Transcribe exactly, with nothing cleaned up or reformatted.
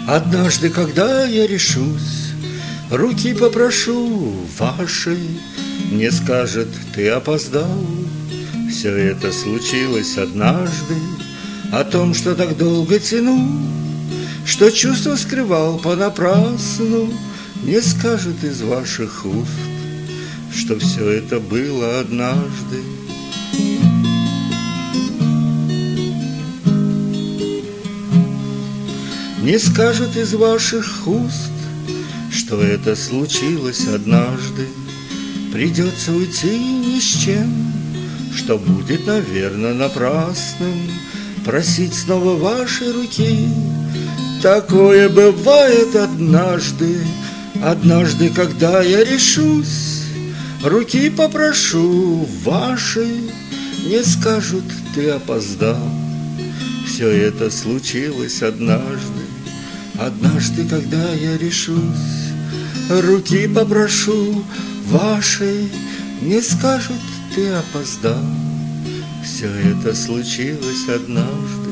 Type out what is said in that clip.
Однажды, когда я решусь, руки попрошу вашей, не скажет: ты опоздал. Все это случилось однажды. О том, что так долго тянул, что чувства скрывал понапрасну, не скажет из ваших уст, что все это было однажды. Не скажет из ваших уст, что это случилось однажды. Придется уйти ни с чем, что будет, наверное, напрасным. Просить снова вашей руки, такое бывает однажды. Однажды, когда я решусь, руки попрошу вашей, не скажут: ты опоздал. Все это случилось однажды. Однажды, когда я решусь, руки попрошу вашей, не скажут: ты опоздал. Все это случилось однажды.